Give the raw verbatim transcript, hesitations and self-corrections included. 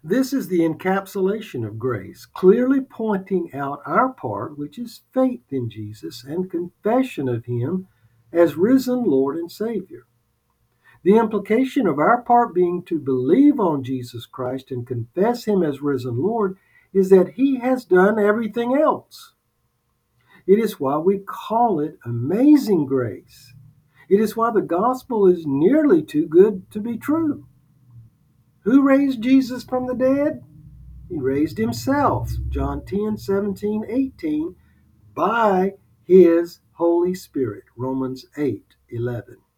This is the encapsulation of grace, clearly pointing out our part, which is faith in Jesus and confession of Him as risen Lord and Savior. The implication of our part being to believe on Jesus Christ and confess Him as risen Lord is that He has done everything else. It is why we call it amazing grace. It is why the gospel is nearly too good to be true. Who raised Jesus from the dead? He raised Himself, John ten, seventeen, eighteen, by His Holy Spirit, Romans eight, eleven.